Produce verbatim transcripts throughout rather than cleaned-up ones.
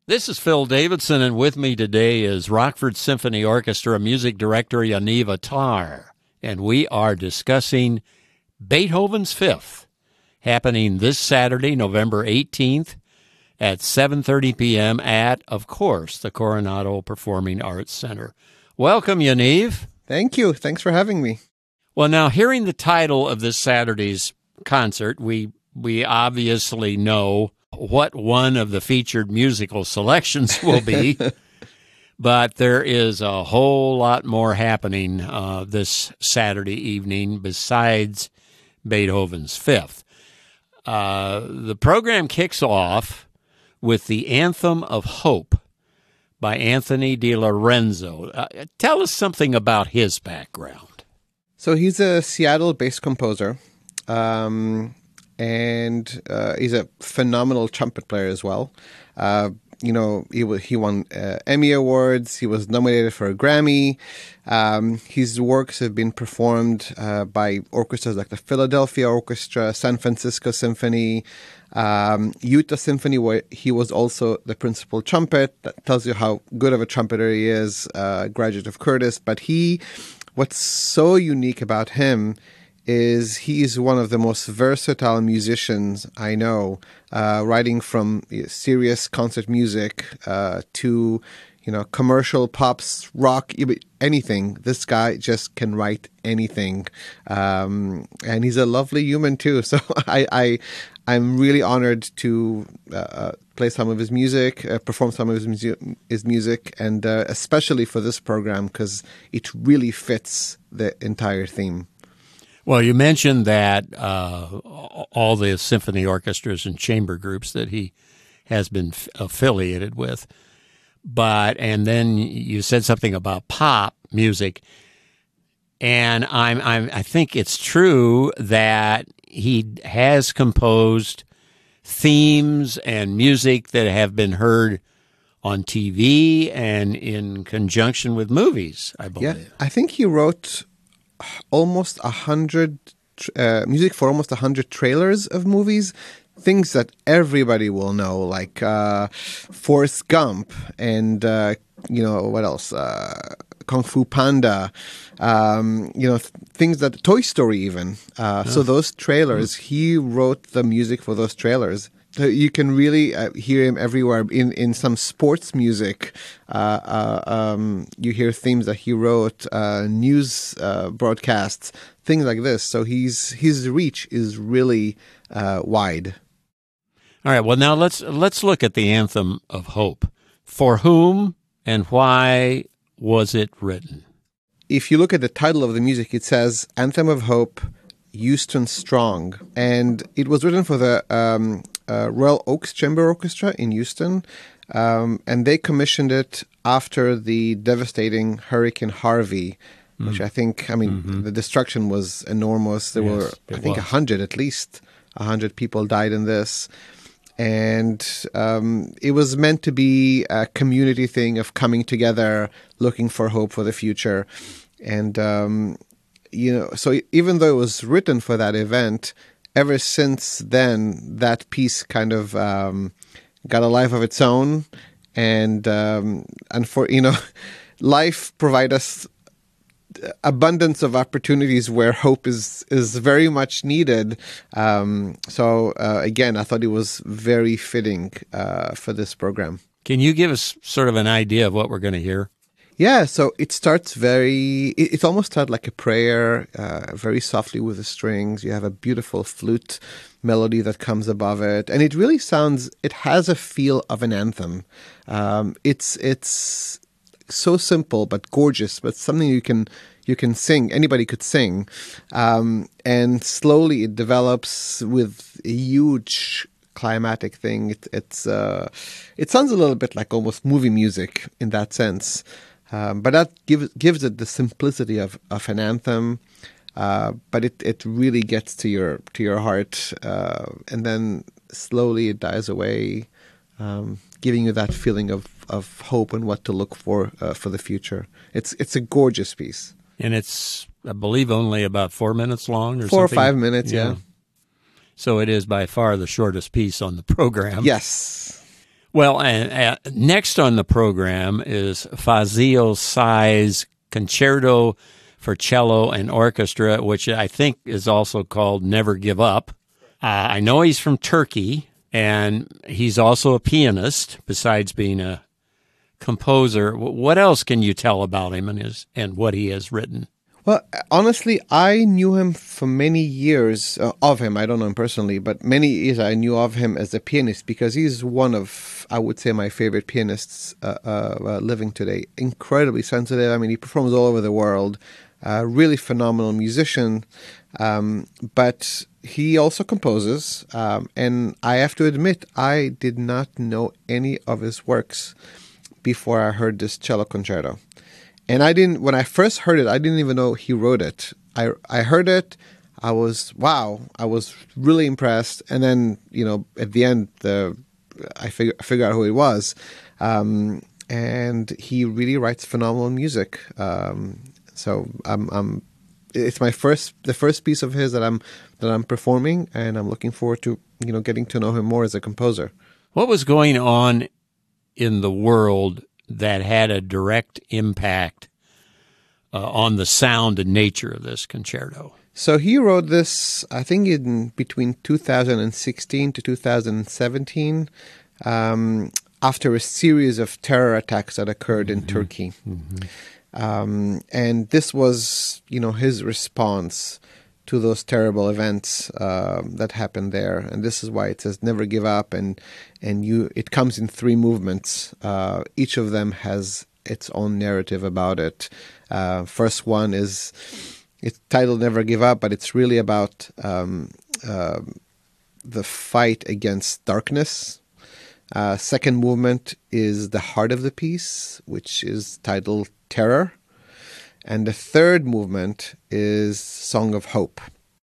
This is Phil Davidson, and with me today is Rockford Symphony Orchestra music director Yaniv Attar, and we are discussing Beethoven's Fifth, happening this Saturday, November eighteenth at seven thirty p.m. at, of course, the Coronado Performing Arts Center. Welcome, Yaniv. Thank you. Thanks for having me. Well, now, hearing the title of this Saturday's concert, we we obviously know what one of the featured musical selections will be, but there is a whole lot more happening uh, this Saturday evening besides Beethoven's Fifth. Uh, the program kicks off with the Anthem of Hope by Anthony De Lorenzo. Uh, tell us something about his background. So he's a Seattle-based composer. Um And uh, he's a phenomenal trumpet player as well. Uh, you know, he w- he won uh, Emmy Awards. He was nominated for a Grammy. Um, his works have been performed uh, by orchestras like the Philadelphia Orchestra, San Francisco Symphony, um, Utah Symphony, where he was also the principal trumpet. That tells you how good of a trumpeter he is, uh, graduate of Curtis. But he, what's so unique about him is he is one of the most versatile musicians I know, uh, writing from serious concert music uh, to, you know, commercial pops, rock, anything. This guy just can write anything, um, and he's a lovely human too. So I, I I'm really honored to uh, play some of his music, uh, perform some of his, mu- his music, and uh, especially for this program because it really fits the entire theme. Well, you mentioned that uh, all the symphony orchestras and chamber groups that he has been f- affiliated with, but and then you said something about pop music, and I'm, I'm I think it's true that he has composed themes and music that have been heard on T V and in conjunction with movies, I believe. Yeah, I think he wrote almost a hundred uh, music for almost a hundred trailers of movies, things that everybody will know, like uh, Forrest Gump and uh, you know what else, uh, Kung Fu Panda, um, you know th- things that Toy Story even. Uh, yeah. So those trailers, mm-hmm. he wrote the music for those trailers. You can really uh, hear him everywhere. In, in some sports music, uh, uh, um, you hear themes that he wrote, uh, news uh, broadcasts, things like this. So he's his reach is really uh, wide. All right. Well, now let's let's look at the Anthem of Hope. For whom and why was it written? If you look at the title of the music, it says Anthem of Hope, Houston Strong, and it was written for the Um, Uh, Royal Oaks Chamber Orchestra in Houston, um, and they commissioned it after the devastating Hurricane Harvey, mm. which I think, I mean, mm-hmm. the destruction was enormous. There yes, were, I think, a hundred, at least a hundred people died in this. And um, it was meant to be a community thing of coming together, looking for hope for the future. And, um, you know, so even though it was written for that event, ever since then, that piece kind of um, got a life of its own, and um, and for you know, life provides us abundance of opportunities where hope is is very much needed. Um, so uh, again, I thought it was very fitting uh, for this program. Can you give us sort of an idea of what we're going to hear? Yeah, so it starts very, it, it almost starts like a prayer, uh, very softly with the strings. You have a beautiful flute melody that comes above it. And it really sounds, it has a feel of an anthem. Um, it's it's so simple but gorgeous, but something you can you can sing, anybody could sing. Um, and slowly it develops with a huge climatic thing. It, it's uh, it sounds a little bit like almost movie music in that sense. Um, but that gives gives it the simplicity of, of an anthem, uh, but it, it really gets to your to your heart, uh, and then slowly it dies away, um, giving you that feeling of, of hope and what to look for uh, for the future. It's it's a gorgeous piece, and it's I believe only about four minutes long, or four something. or five minutes, yeah. yeah. So it is by far the shortest piece on the program. Yes. Well, and, uh, next on the program is Fazil Say's Concerto for Cello and Orchestra, which I think is also called Never Give Up. Uh, I know he's from Turkey, and he's also a pianist, besides being a composer. What else can you tell about him and his and what he has written? Well, honestly, I knew him for many years, uh, of him. I don't know him personally, but many years I knew of him as a pianist because he's one of, I would say, my favorite pianists uh, uh, uh, living today. Incredibly sensitive. I mean, he performs all over the world. Uh, really phenomenal musician. Um, but he also composes. Um, and I have to admit, I did not know any of his works before I heard this cello concerto. And I didn't, when I first heard it, I didn't even know he wrote it. I I heard it, I was, wow, I was really impressed. And then, you know, at the end, the I figure, figure out who he was. Um, and he really writes phenomenal music. Um, so I'm, I'm, it's my first, the first piece of his that I'm, that I'm performing, and I'm looking forward to, you know, getting to know him more as a composer. What was going on in the world that had a direct impact uh, on the sound and nature of this concerto? So he wrote this, I think, in between two thousand sixteen to two thousand seventeen, um, after a series of terror attacks that occurred in mm-hmm. Turkey. Mm-hmm. Um, and this was, you know, his response to those terrible events uh, that happened there. And this is why it says never give up. And and you, it comes in three movements. Uh, each of them has its own narrative about it. Uh, first one is, it's titled Never Give Up, but it's really about um, uh, the fight against darkness. Uh, second movement is the heart of the piece, which is titled Terror. And the third movement is Song of Hope.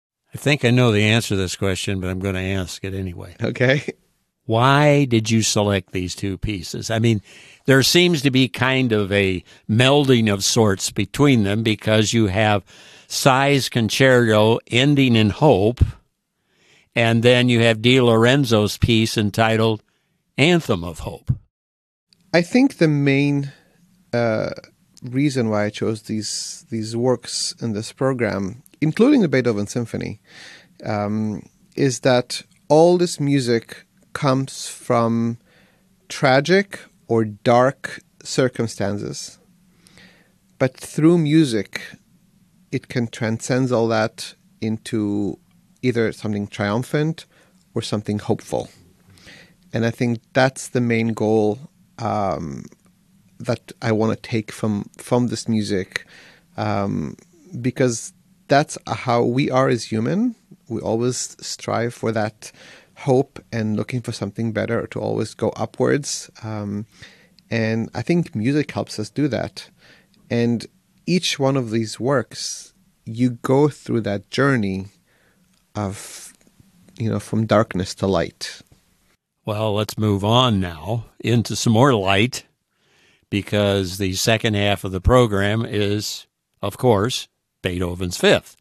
I think I know the answer to this question, but I'm going to ask it anyway. Okay. Why did you select these two pieces? I mean, there seems to be kind of a melding of sorts between them because you have Say's Concerto ending in hope, and then you have Di Lorenzo's piece entitled Anthem of Hope. I think the main uh, reason why I chose these these works in this program, including the Beethoven Symphony, um, is that all this music comes from tragic or dark circumstances. But through music, it can transcend all that into either something triumphant or something hopeful. And I think that's the main goal um, that I want to take from, from this music, um, because that's how we are as human. We always strive for that hope and looking for something better, to always go upwards. Um, and I think music helps us do that. And each one of these works, you go through that journey of, you know, from darkness to light. Well, let's move on now into some more light, because the second half of the program is, of course, Beethoven's Fifth.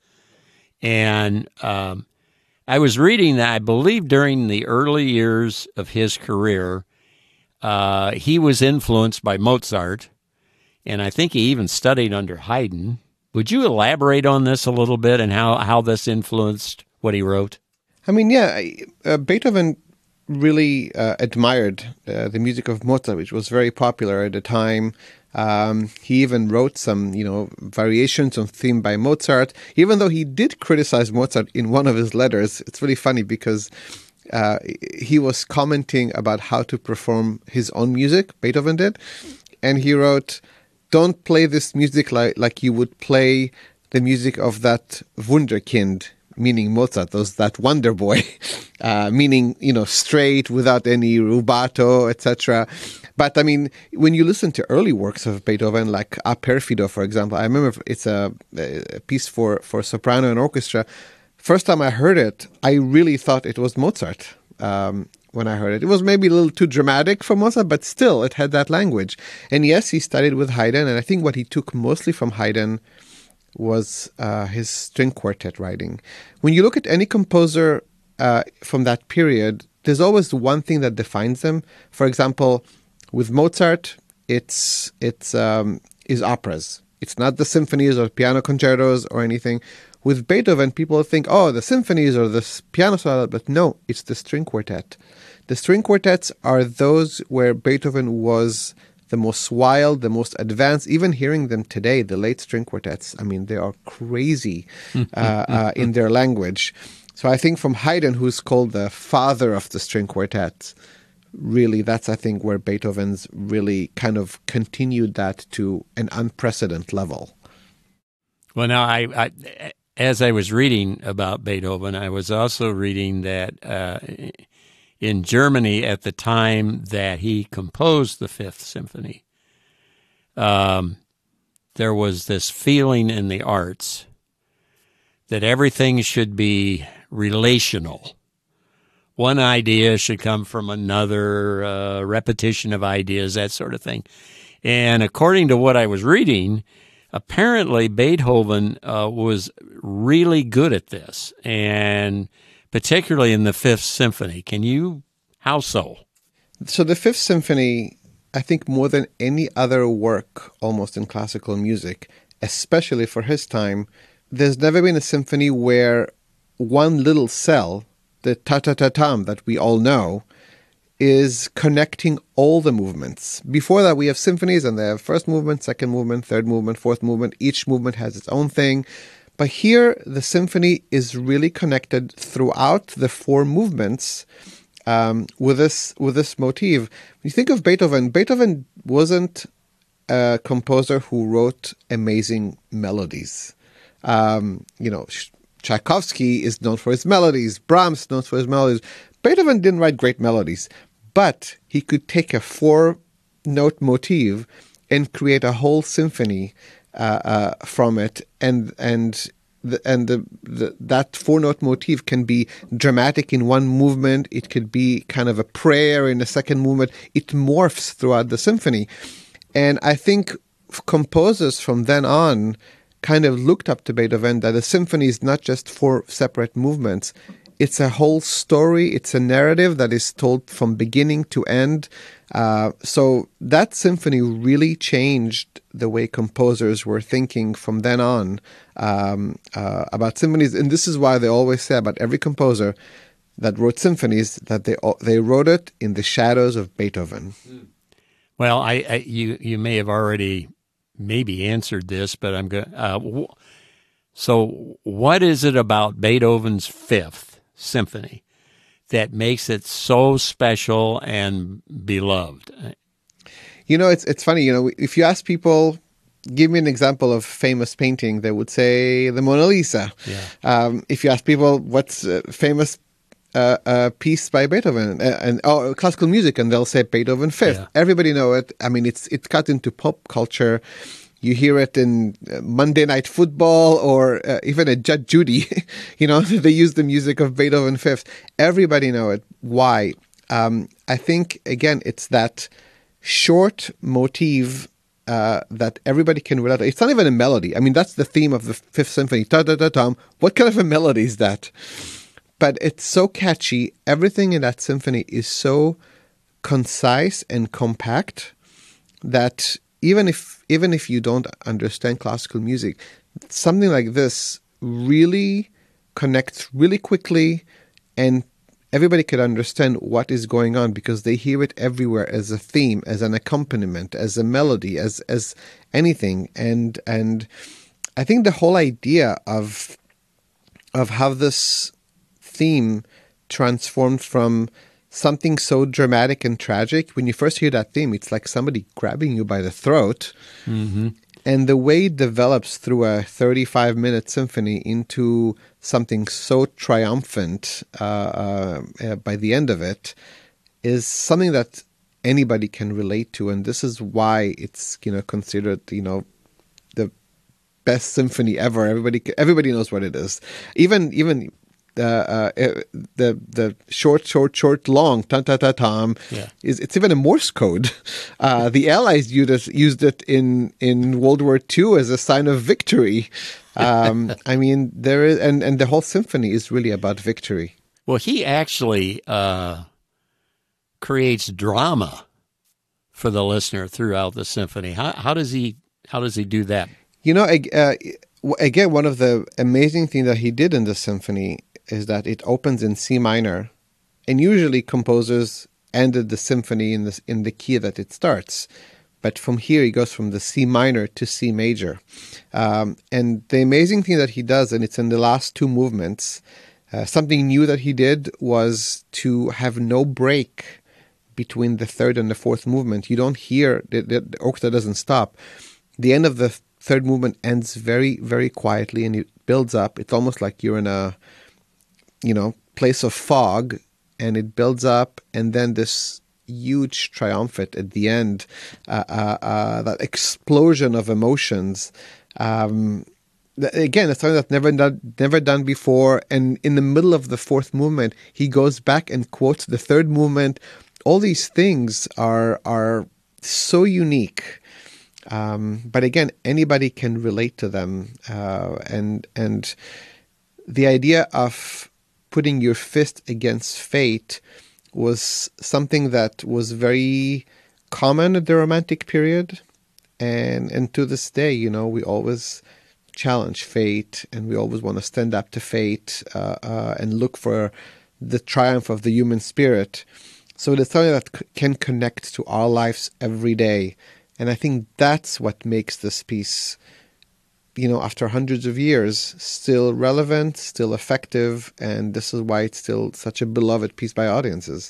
And um, I was reading that I believe during the early years of his career, uh, he was influenced by Mozart, and I think he even studied under Haydn. Would you elaborate on this a little bit and how, how this influenced what he wrote? I mean, yeah, uh, Beethoven really uh, admired uh, the music of Mozart, which was very popular at the time. Um, he even wrote some, you know, variations on theme by Mozart, even though he did criticize Mozart in one of his letters. It's really funny because uh, he was commenting about how to perform his own music, Beethoven did, and he wrote, "Don't play this music like, like you would play the music of that Wunderkind," meaning Mozart, those that wonder boy, uh, meaning, you know, straight without any rubato, et cetera. But I mean, when you listen to early works of Beethoven, like A Perfido, for example, I remember it's a, a piece for, for soprano and orchestra. First time I heard it, I really thought it was Mozart. Um, when I heard it, it was maybe a little too dramatic for Mozart, but still, it had that language. And yes, he studied with Haydn, and I think what he took mostly from Haydn was uh, his string quartet writing. When you look at any composer uh, from that period, there's always one thing that defines them. For example, with Mozart, it's it's um, is operas. It's not the symphonies or piano concertos or anything. With Beethoven, people think, oh, the symphonies or the s- piano sonata, but no, it's the string quartet. The string quartets are those where Beethoven was the most wild, the most advanced. Even hearing them today, the late string quartets, I mean, they are crazy uh, uh, in their language. So I think from Haydn, who's called the father of the string quartets, really, that's, I think, where Beethoven's really kind of continued that to an unprecedented level. Well, now, I, I as I was reading about Beethoven, I was also reading that uh, in Germany at the time that he composed the Fifth Symphony, um, there was this feeling in the arts that everything should be relational. One idea should come from another, uh, repetition of ideas, that sort of thing. And according to what I was reading, apparently Beethoven uh, was really good at this, and particularly in the Fifth Symphony. Can you, how so? So the Fifth Symphony, I think more than any other work almost in classical music, especially for his time, there's never been a symphony where one little cell, the ta-ta-ta-tam that we all know, is connecting all the movements. Before that, we have symphonies, and they have first movement, second movement, third movement, fourth movement. Each movement has its own thing. But here, the symphony is really connected throughout the four movements um, with this with this motif. When you think of Beethoven, Beethoven wasn't a composer who wrote amazing melodies. Um, you know, Tchaikovsky is known for his melodies. Brahms is known for his melodies. Beethoven didn't write great melodies, but he could take a four-note motif and create a whole symphony uh, uh, from it, and and the, and the, the, that four-note motif can be dramatic in one movement. It could be kind of a prayer in the second movement. It morphs throughout the symphony, and I think composers from then on kind of looked up to Beethoven, that a symphony is not just four separate movements. It's a whole story. It's a narrative that is told from beginning to end. Uh, so that symphony really changed the way composers were thinking from then on um, uh, about symphonies. And this is why they always say about every composer that wrote symphonies that they they wrote it in the shadows of Beethoven. Well, I, I you you may have already maybe answered this, but I'm going. Uh, w- so, what is it about Beethoven's Fifth Symphony that makes it so special and beloved? You know, it's it's funny. You know, if you ask people, give me an example of famous painting, they would say the Mona Lisa. Yeah. Um, if you ask people what's a famous uh, uh, piece by Beethoven uh, and oh, classical music, and they'll say Beethoven Fifth. Yeah. Everybody know it. I mean, it's it's cut into pop culture. You hear it in uh, Monday Night Football or uh, even at Judge Judy. You know, they use the music of Beethoven Fifth. Everybody know it. Why? Um, I think, again, it's that short motif uh, that everybody can relate to. It's not even a melody. I mean, that's the theme of the Fifth Symphony. Ta-da-da-tam. What kind of a melody is that? But it's so catchy. Everything in that symphony is so concise and compact that even if even if you don't understand classical music, something like this really connects really quickly, and everybody could understand what is going on because they hear it everywhere as a theme, as an accompaniment, as a melody, as as anything. And and I think the whole idea of of how this theme transformed from something so dramatic and tragic. When you first hear that theme, it's like somebody grabbing you by the throat. Mm-hmm. And the way it develops through a thirty-five minute symphony into something so triumphant uh, uh, uh, by the end of it is something that anybody can relate to. And this is why it's, you know, considered, you know, the best symphony ever. Everybody everybody knows what it is. Even even Uh, uh, the the short, short, short, long, ta ta ta tam yeah. is it's even a Morse code. Uh, the Allies used it, used it in, in World War Two as a sign of victory. Um, I mean, there is, and, and the whole symphony is really about victory. Well, he actually uh, creates drama for the listener throughout the symphony. How, how does he how does he do that? You know, uh, again, one of the amazing things that he did in this symphony is that it opens in C minor, and usually composers ended the symphony in the in the key that it starts. But from here, he goes from the C minor to C major. Um, and the amazing thing that he does, and it's in the last two movements, uh, something new that he did was to have no break between the third and the fourth movement. You don't hear, the, the, the orchestra doesn't stop. The end of the third movement ends very, very quietly, and it builds up. It's almost like you're in a, you know, place of fog, and it builds up, and then this huge triumphant at the end, uh, uh, uh, that explosion of emotions. Um, th- again, it's something that's never done, never done before. And in the middle of the fourth movement, he goes back and quotes the third movement. All these things are are so unique. Um, but again, anybody can relate to them. Uh, and and the idea of putting your fist against fate was something that was very common at the Romantic period. And and to this day, you know, we always challenge fate, and we always want to stand up to fate uh, uh, and look for the triumph of the human spirit. So it's something that c- can connect to our lives every day. And I think that's what makes this piece, you know, after hundreds of years, still relevant, still effective, and this is why it's still such a beloved piece by audiences.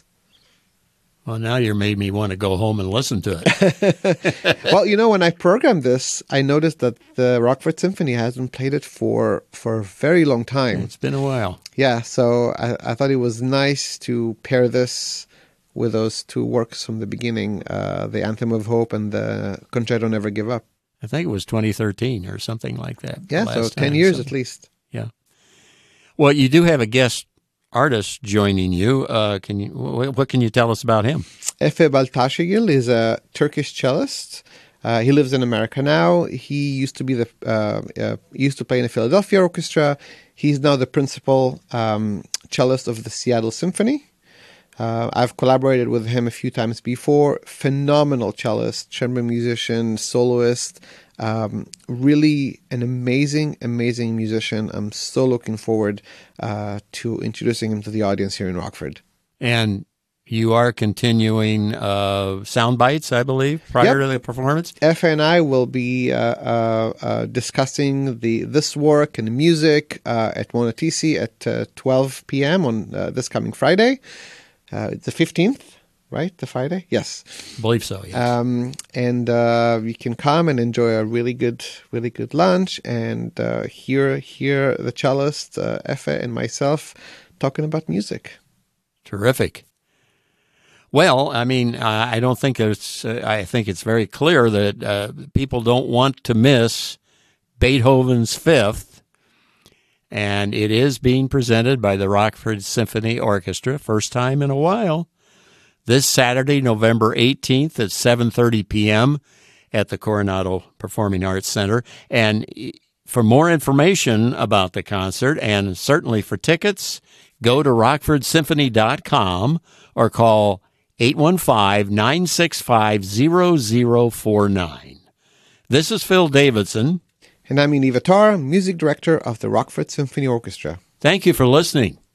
Well, now you made me want to go home and listen to it. Well, you know, when I programmed this, I noticed that the Rockford Symphony hasn't played it for, for a very long time. It's been a while. Yeah, so I, I thought it was nice to pair this with those two works from the beginning, uh, the Anthem of Hope and the Concerto Never Give Up. I think it was twenty thirteen or something like that. Yeah, so ten years at least. Yeah. Well, you do have a guest artist joining you. Uh, can you? What can you tell us about him? Efe Baltaşagil is a Turkish cellist. Uh, he lives in America now. He used to be the uh, uh, used to play in the Philadelphia Orchestra. He's now the principal um, cellist of the Seattle Symphony. Uh, I've collaborated with him a few times before. Phenomenal cellist, chamber musician, soloist. Um, really an amazing, amazing musician. I'm so looking forward uh, to introducing him to the audience here in Rockford. And you are continuing uh, sound bites, I believe, prior Yep. to the performance? Efe and I will be uh, uh, uh, discussing the this work and the music uh, at Monotisi at uh, twelve p.m. on uh, this coming Friday. Uh, it's the fifteenth, right? The Friday? Yes. I believe so, yes. Um, and uh, you can come and enjoy a really good, really good lunch and uh, hear hear the cellist, uh, Efe, and myself talking about music. Terrific. Well, I mean, I don't think it's. Uh, I think it's very clear that uh, people don't want to miss Beethoven's Fifth, and it is being presented by the Rockford Symphony Orchestra, first time in a while, this Saturday, November eighteenth at seven thirty p.m. at the Coronado Performing Arts Center. And for more information about the concert, and certainly for tickets, go to rockford symphony dot com or call eight one five, nine six five, zero zero four nine. This is Phil Davidson. And I'm Yaniv Attar, music director of the Rockford Symphony Orchestra. Thank you for listening.